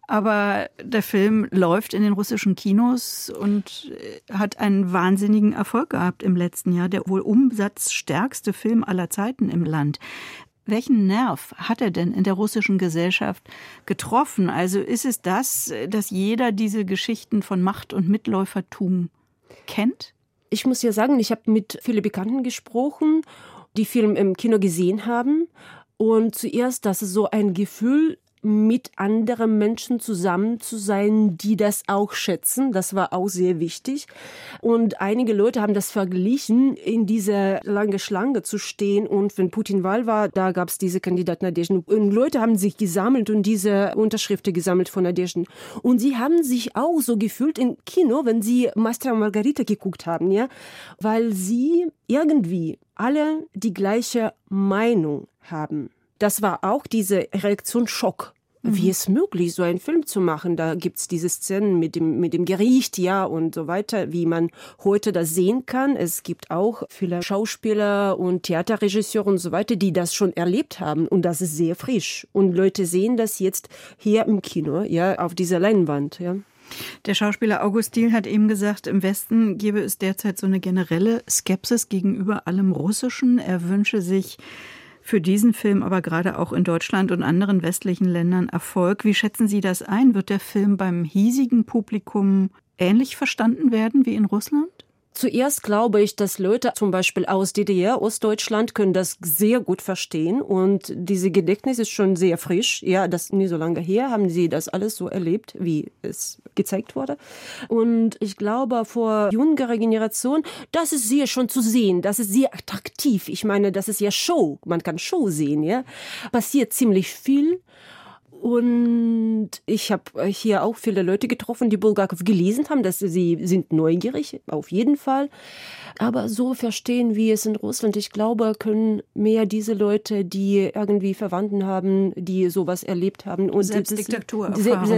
Aber der Film läuft in den russischen Kinos und hat einen wahnsinnigen Erfolg gehabt im letzten Jahr. Der wohl umsatzstärkste Film aller Zeiten im Land. Welchen Nerv hat er denn in der russischen Gesellschaft getroffen? Also ist es das, dass jeder diese Geschichten von Macht und Mitläufertum kennt? Ich muss ja sagen, ich habe mit vielen Bekannten gesprochen, die Film im Kino gesehen haben. Und zuerst, dass es so ein Gefühl mit anderen Menschen zusammen zu sein, die das auch schätzen. Das war auch sehr wichtig. Und einige Leute haben das verglichen, in dieser langen Schlange zu stehen. Und wenn Putin-Wahl war, da gab es diese Kandidat Nadeschdan. Und Leute haben sich gesammelt und diese Unterschriften gesammelt von Nadeschdan. Und sie haben sich auch so gefühlt im Kino, wenn sie Meister und Margarita geguckt haben, ja, weil sie irgendwie alle die gleiche Meinung haben. Das war auch diese Reaktion Schock. Wie ist möglich, so einen Film zu machen? Da gibt's diese Szenen mit dem Gericht, ja, und so weiter, wie man heute das sehen kann. Es gibt auch viele Schauspieler und Theaterregisseure und so weiter, die das schon erlebt haben. Und das ist sehr frisch. Und Leute sehen das jetzt hier im Kino, ja, auf dieser Leinwand, ja. Der Schauspieler August Diehl hat eben gesagt, im Westen gebe es derzeit so eine generelle Skepsis gegenüber allem Russischen. Er wünsche sich für diesen Film, aber gerade auch in Deutschland und anderen westlichen Ländern Erfolg. Wie schätzen Sie das ein? Wird der Film beim hiesigen Publikum ähnlich verstanden werden wie in Russland? Zuerst glaube ich, dass Leute zum Beispiel aus DDR, Ostdeutschland, können das sehr gut verstehen. Und diese Gedächtnis ist schon sehr frisch. Ja, das ist nie so lange her. Haben sie das alles so erlebt, wie es gezeigt wurde. Und ich glaube, vor jüngerer Generation, das ist sehr schon zu sehen. Das ist sehr attraktiv. Ich meine, das ist ja Show. Man kann Show sehen, ja. Passiert ziemlich viel. Und ich habe hier auch viele Leute getroffen, die Bulgakov gelesen haben, dass sie sind neugierig, auf jeden Fall. Aber so verstehen, wie es in Russland, ich glaube, können mehr diese Leute, die irgendwie Verwandten haben, die sowas erlebt haben und selbst Diktatur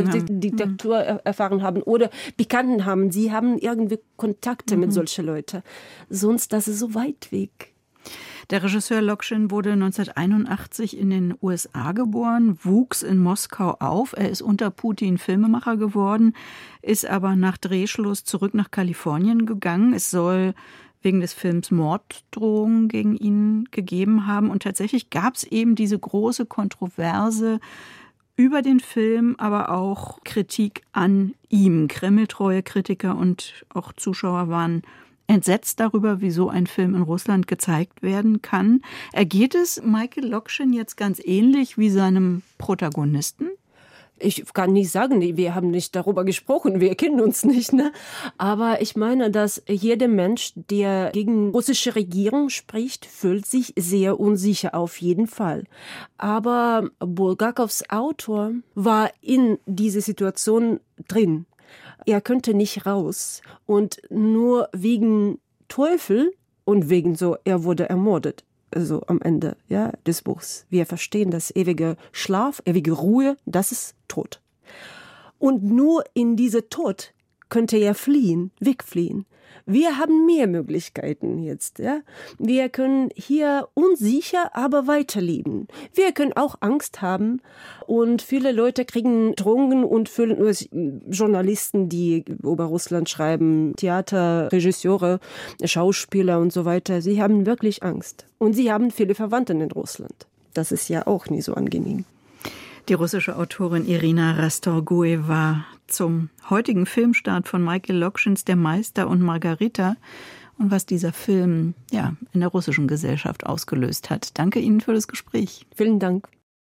erfahren haben oder Bekannten haben. Sie haben irgendwie Kontakte mit solchen Leuten. Sonst, das ist so weit weg. Der Regisseur Lokschin wurde 1981 in den USA geboren, wuchs in Moskau auf. Er ist unter Putin Filmemacher geworden, ist aber nach Drehschluss zurück nach Kalifornien gegangen. Es soll wegen des Films Morddrohungen gegen ihn gegeben haben. Und tatsächlich gab es eben diese große Kontroverse über den Film, aber auch Kritik an ihm. Kreml-treue Kritiker und auch Zuschauer waren entsetzt darüber, wie so ein Film in Russland gezeigt werden kann. Ergeht es Michael Lokschin jetzt ganz ähnlich wie seinem Protagonisten? Ich kann nicht sagen, wir haben nicht darüber gesprochen, wir kennen uns nicht, ne? Aber ich meine, dass jeder Mensch, der gegen russische Regierung spricht, fühlt sich sehr unsicher, auf jeden Fall. Aber Bulgakovs Autor war in dieser Situation drin. Er könnte nicht raus und nur wegen Teufel und wegen so, er wurde ermordet. Also am Ende, ja, des Buchs. Wir verstehen, das ewige Schlaf, ewige Ruhe, das ist Tod. Und nur in diese Tod könnte er fliehen, wegfliehen. Wir haben mehr Möglichkeiten jetzt, ja. Wir können hier unsicher, aber weiterleben. Wir können auch Angst haben und viele Leute kriegen Drogen und Journalisten, die über Russland schreiben, Theaterregisseure, Schauspieler und so weiter. Sie haben wirklich Angst. Und sie haben viele Verwandte in Russland. Das ist ja auch nie so angenehm. Die russische Autorin Irina Rastorgui war zum heutigen Filmstart von Michael Lokschins Der Meister und Margarita und was dieser Film in der russischen Gesellschaft ausgelöst hat. Danke Ihnen für das Gespräch. Vielen Dank.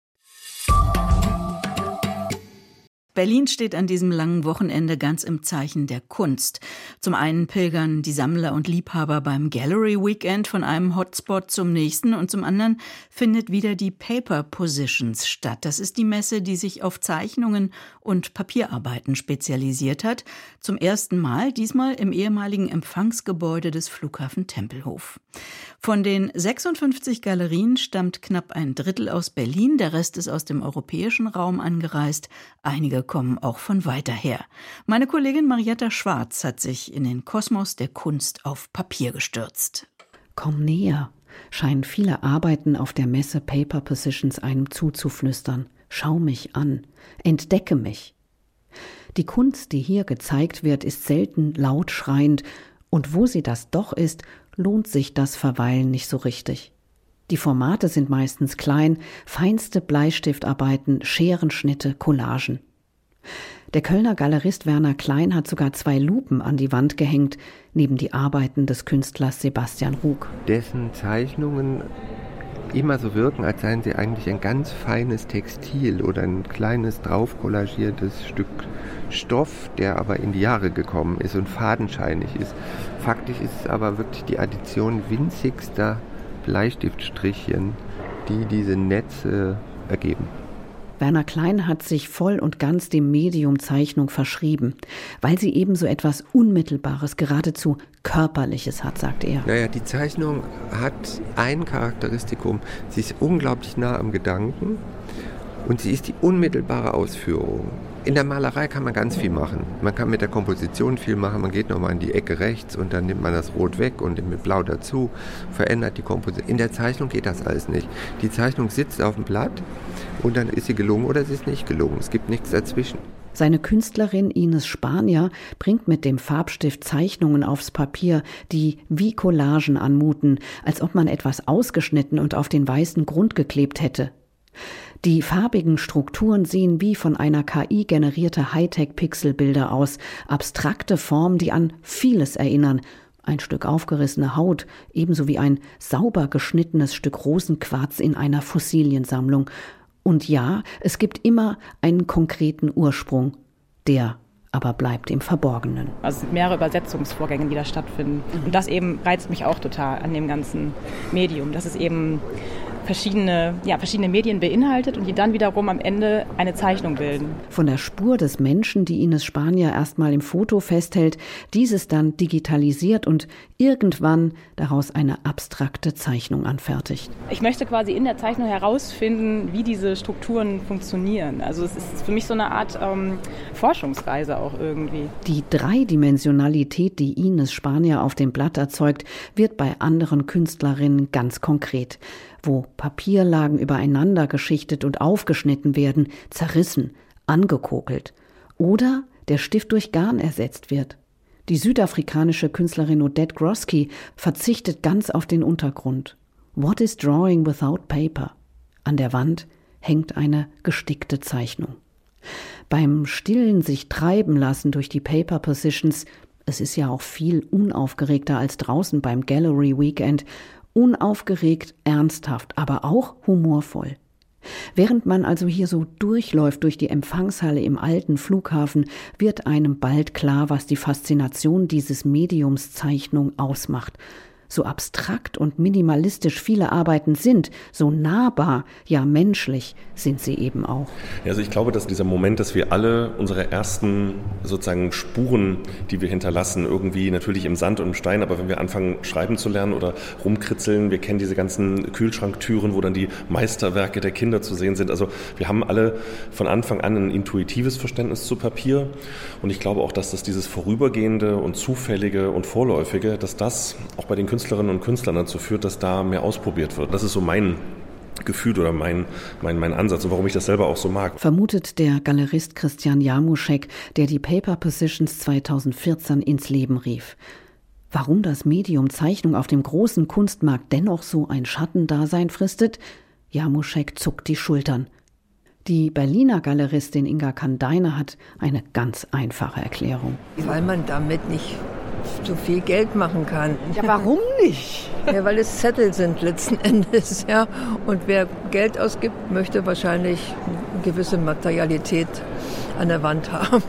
Berlin steht an diesem langen Wochenende ganz im Zeichen der Kunst. Zum einen pilgern die Sammler und Liebhaber beim Gallery Weekend von einem Hotspot zum nächsten und zum anderen findet wieder die Paper Positions statt. Das ist die Messe, die sich auf Zeichnungen und Papierarbeiten spezialisiert hat. Zum ersten Mal, diesmal im ehemaligen Empfangsgebäude des Flughafen Tempelhof. Von den 56 Galerien stammt knapp ein Drittel aus Berlin, der Rest ist aus dem europäischen Raum angereist. Einige kommen auch von weiter her. Meine Kollegin Marietta Schwarz hat sich in den Kosmos der Kunst auf Papier gestürzt. Komm näher, scheinen viele Arbeiten auf der Messe Paper Positions einem zuzuflüstern. Schau mich an, entdecke mich. Die Kunst, die hier gezeigt wird, ist selten laut schreiend, und wo sie das doch ist, lohnt sich das Verweilen nicht so richtig. Die Formate sind meistens klein, feinste Bleistiftarbeiten, Scherenschnitte, Collagen. Der Kölner Galerist Werner Klein hat sogar 2 Lupen an die Wand gehängt, neben die Arbeiten des Künstlers Sebastian Ruck. Dessen Zeichnungen immer so wirken, als seien sie eigentlich ein ganz feines Textil oder ein kleines draufkollagiertes Stück Stoff, der aber in die Jahre gekommen ist und fadenscheinig ist. Faktisch ist es aber wirklich die Addition winzigster Bleistiftstrichchen, die diese Netze ergeben. Werner Klein hat sich voll und ganz dem Medium Zeichnung verschrieben, weil sie eben so etwas Unmittelbares, geradezu Körperliches hat, sagt er. Naja, die Zeichnung hat ein Charakteristikum. Sie ist unglaublich nah am Gedanken und sie ist die unmittelbare Ausführung. In der Malerei kann man ganz viel machen. Man kann mit der Komposition viel machen. Man geht nochmal in die Ecke rechts und dann nimmt man das Rot weg und mit Blau dazu, verändert die Komposition. In der Zeichnung geht das alles nicht. Die Zeichnung sitzt auf dem Blatt und dann ist sie gelungen oder sie ist nicht gelungen. Es gibt nichts dazwischen. Seine Künstlerin Ines Spanier bringt mit dem Farbstift Zeichnungen aufs Papier, die wie Collagen anmuten, als ob man etwas ausgeschnitten und auf den weißen Grund geklebt hätte. Die farbigen Strukturen sehen wie von einer KI generierte Hightech-Pixelbilder aus, abstrakte Formen, die an vieles erinnern. Ein Stück aufgerissene Haut, ebenso wie ein sauber geschnittenes Stück Rosenquarz in einer Fossiliensammlung. Und ja, es gibt immer einen konkreten Ursprung, der aber bleibt im Verborgenen. Also es sind mehrere Übersetzungsvorgänge, die da stattfinden. Und das eben reizt mich auch total an dem ganzen Medium, dass es eben verschiedene Medien beinhaltet und die dann wiederum am Ende eine Zeichnung bilden. Von der Spur des Menschen, die Ines Spanier erstmal im Foto festhält, dieses dann digitalisiert und irgendwann daraus eine abstrakte Zeichnung anfertigt. Ich möchte quasi in der Zeichnung herausfinden, wie diese Strukturen funktionieren. Also es ist für mich so eine Art Forschungsreise auch irgendwie. Die Dreidimensionalität, die Ines Spanier auf dem Blatt erzeugt, wird bei anderen Künstlerinnen ganz konkret. Wo Papierlagen übereinander geschichtet und aufgeschnitten werden, zerrissen, angekokelt. Oder der Stift durch Garn ersetzt wird. Die südafrikanische Künstlerin Odette Grosky verzichtet ganz auf den Untergrund. What is drawing without paper? An der Wand hängt eine gestickte Zeichnung. Beim stillen sich treiben lassen durch die Paper Positions, es ist ja auch viel unaufgeregter als draußen beim Gallery Weekend, unaufgeregt, ernsthaft, aber auch humorvoll. Während man also hier so durchläuft durch die Empfangshalle im alten Flughafen, wird einem bald klar, was die Faszination dieses Mediums Zeichnung ausmacht. So abstrakt und minimalistisch viele Arbeiten sind, so nahbar, ja menschlich sind sie eben auch. Also ich glaube, dass dieser Moment, dass wir alle unsere ersten sozusagen Spuren, die wir hinterlassen, irgendwie natürlich im Sand und im Stein, aber wenn wir anfangen schreiben zu lernen oder rumkritzeln, wir kennen diese ganzen Kühlschranktüren, wo dann die Meisterwerke der Kinder zu sehen sind. Also wir haben alle von Anfang an ein intuitives Verständnis zu Papier und ich glaube auch, dass das dieses Vorübergehende und Zufällige und Vorläufige, dass das auch bei den Künstlerinnen und Künstlern dazu führt, dass da mehr ausprobiert wird. Das ist so mein Gefühl oder mein Ansatz und warum ich das selber auch so mag. Vermutet der Galerist Christian Jarmuschek, der die Paper Positions 2014 ins Leben rief. Warum das Medium Zeichnung auf dem großen Kunstmarkt dennoch so ein Schattendasein fristet? Jarmuschek zuckt die Schultern. Die Berliner Galeristin Inga Kandeiner hat eine ganz einfache Erklärung. Weil man damit nicht so viel Geld machen kann. Ja, warum nicht? Ja, weil es Zettel sind letzten Endes, ja. Und wer Geld ausgibt, möchte wahrscheinlich eine gewisse Materialität an der Wand haben.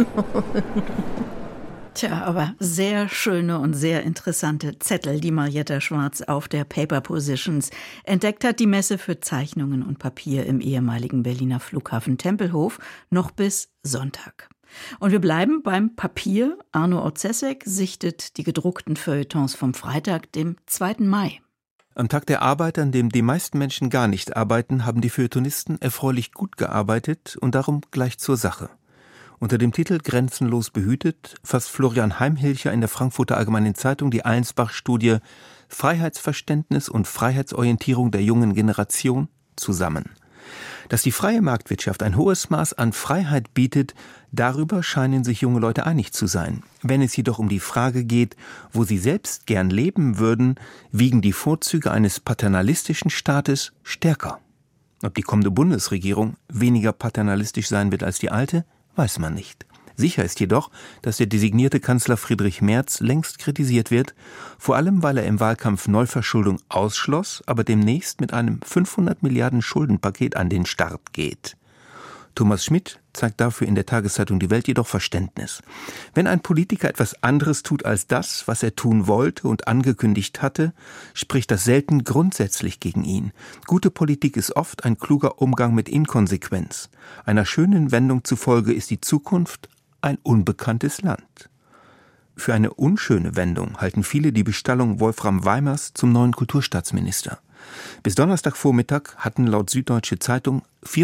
Tja, aber sehr schöne und sehr interessante Zettel, die Marietta Schwarz auf der Paper Positions entdeckt hat. Die Messe für Zeichnungen und Papier im ehemaligen Berliner Flughafen Tempelhof noch bis Sonntag. Und wir bleiben beim Papier. Arno Orzesek sichtet die gedruckten Feuilletons vom Freitag, dem 2. Mai. Am Tag der Arbeit, an dem die meisten Menschen gar nicht arbeiten, haben die Feuilletonisten erfreulich gut gearbeitet und darum gleich zur Sache. Unter dem Titel »Grenzenlos behütet« fasst Florian Heimhilcher in der Frankfurter Allgemeinen Zeitung die Allensbach-Studie »Freiheitsverständnis und Freiheitsorientierung der jungen Generation« zusammen. Dass die freie Marktwirtschaft ein hohes Maß an Freiheit bietet, darüber scheinen sich junge Leute einig zu sein. Wenn es jedoch um die Frage geht, wo sie selbst gern leben würden, wiegen die Vorzüge eines paternalistischen Staates stärker. Ob die kommende Bundesregierung weniger paternalistisch sein wird als die alte, weiß man nicht. Sicher ist jedoch, dass der designierte Kanzler Friedrich Merz längst kritisiert wird, vor allem weil er im Wahlkampf Neuverschuldung ausschloss, aber demnächst mit einem 500 Milliarden Schuldenpaket an den Start geht. Thomas Schmidt zeigt dafür in der Tageszeitung Die Welt jedoch Verständnis. Wenn ein Politiker etwas anderes tut als das, was er tun wollte und angekündigt hatte, spricht das selten grundsätzlich gegen ihn. Gute Politik ist oft ein kluger Umgang mit Inkonsequenz. Einer schönen Wendung zufolge ist die Zukunft ein unbekanntes Land. Für eine unschöne Wendung halten viele die Bestallung Wolfram Weimers zum neuen Kulturstaatsminister. Bis Donnerstagvormittag hatten laut Süddeutsche Zeitung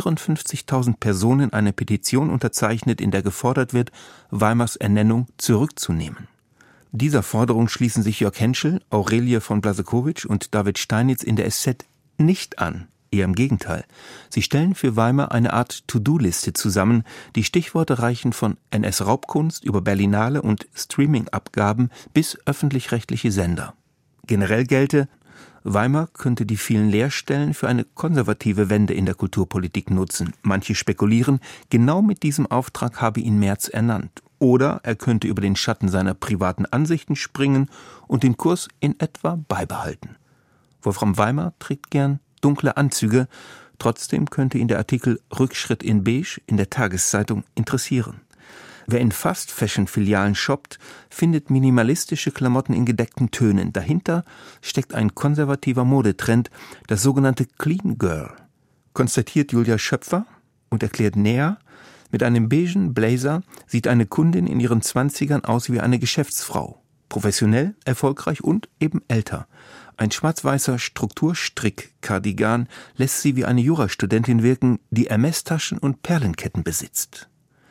54.000 Personen eine Petition unterzeichnet, in der gefordert wird, Weimars Ernennung zurückzunehmen. Dieser Forderung schließen sich Jörg Henschel, Aurelie von Blasewitsch und David Steinitz in der SZ nicht an. Eher im Gegenteil. Sie stellen für Weimar eine Art To-Do-Liste zusammen. Die Stichworte reichen von NS-Raubkunst über Berlinale und Streaming-Abgaben bis öffentlich-rechtliche Sender. Generell gelte, Weimar könnte die vielen Leerstellen für eine konservative Wende in der Kulturpolitik nutzen. Manche spekulieren, genau mit diesem Auftrag habe ihn Merz ernannt. Oder er könnte über den Schatten seiner privaten Ansichten springen und den Kurs in etwa beibehalten. Wolfram Weimar trägt gern dunkle Anzüge, trotzdem könnte ihn der Artikel Rückschritt in Beige in der Tageszeitung interessieren. Wer in Fast-Fashion-Filialen shoppt, findet minimalistische Klamotten in gedeckten Tönen. Dahinter steckt ein konservativer Modetrend, das sogenannte Clean Girl. Konstatiert Julia Schöpfer und erklärt näher, mit einem beigen Blazer sieht eine Kundin in ihren 20ern aus wie eine Geschäftsfrau. Professionell, erfolgreich und eben älter. Ein schwarz-weißer Strukturstrick-Kardigan lässt sie wie eine Jurastudentin wirken, die Hermes-Taschen und Perlenketten besitzt.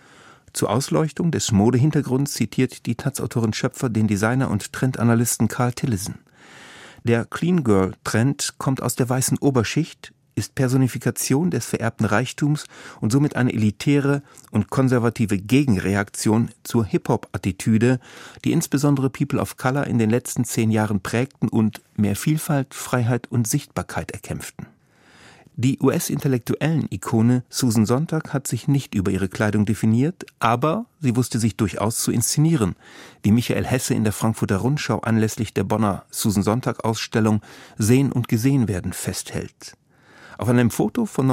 Zur Ausleuchtung des Modehintergrunds zitiert die Taz-Autorin Schöpfer den Designer und Trendanalysten Carl Tillison. Der Clean Girl-Trend kommt aus der weißen Oberschicht, ist Personifikation des vererbten Reichtums und somit eine elitäre und konservative Gegenreaktion zur Hip-Hop-Attitüde, die insbesondere People of Color in den letzten 10 Jahren prägten und mehr Vielfalt, Freiheit und Sichtbarkeit erkämpften. Die US-Intellektuellen-Ikone Susan Sontag hat sich nicht über ihre Kleidung definiert, aber sie wusste sich durchaus zu inszenieren, wie Michael Hesse in der Frankfurter Rundschau anlässlich der Bonner Susan Sontag-Ausstellung Sehen und Gesehen werden festhält. Auf einem Foto von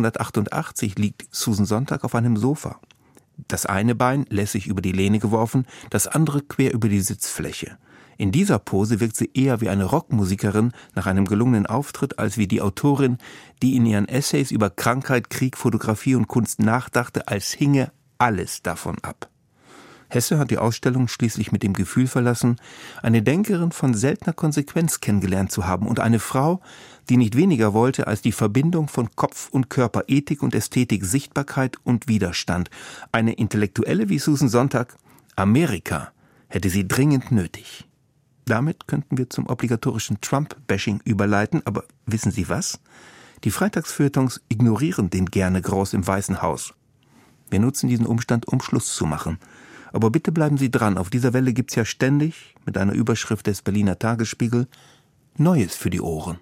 1988 liegt Susan Sontag auf einem Sofa. Das eine Bein lässig über die Lehne geworfen, das andere quer über die Sitzfläche. In dieser Pose wirkt sie eher wie eine Rockmusikerin nach einem gelungenen Auftritt als wie die Autorin, die in ihren Essays über Krankheit, Krieg, Fotografie und Kunst nachdachte, als hinge alles davon ab. Hesse hat die Ausstellung schließlich mit dem Gefühl verlassen, eine Denkerin von seltener Konsequenz kennengelernt zu haben und eine Frau, die nicht weniger wollte als die Verbindung von Kopf und Körper, Ethik und Ästhetik, Sichtbarkeit und Widerstand. Eine Intellektuelle wie Susan Sontag, Amerika, hätte sie dringend nötig. Damit könnten wir zum obligatorischen Trump-Bashing überleiten, aber wissen Sie was? Die Freitagsfeuilletons ignorieren den gerne groß im Weißen Haus. Wir nutzen diesen Umstand, um Schluss zu machen. Aber bitte bleiben Sie dran, auf dieser Welle gibt's ja ständig, mit einer Überschrift des Berliner Tagesspiegel, Neues für die Ohren.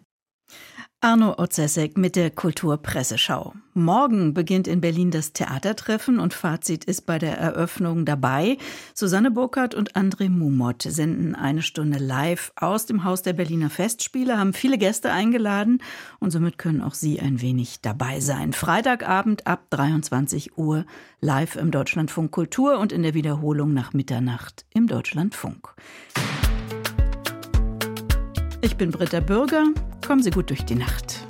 Arno Otzesek mit der Kulturpresseschau. Morgen beginnt in Berlin das Theatertreffen und Fazit ist bei der Eröffnung dabei. Susanne Burkhardt und André Mumot senden 1 Stunde live aus dem Haus der Berliner Festspiele, haben viele Gäste eingeladen und somit können auch Sie ein wenig dabei sein. Freitagabend ab 23 Uhr live im Deutschlandfunk Kultur und in der Wiederholung nach Mitternacht im Deutschlandfunk. Ich bin Britta Bürger. Kommen Sie gut durch die Nacht.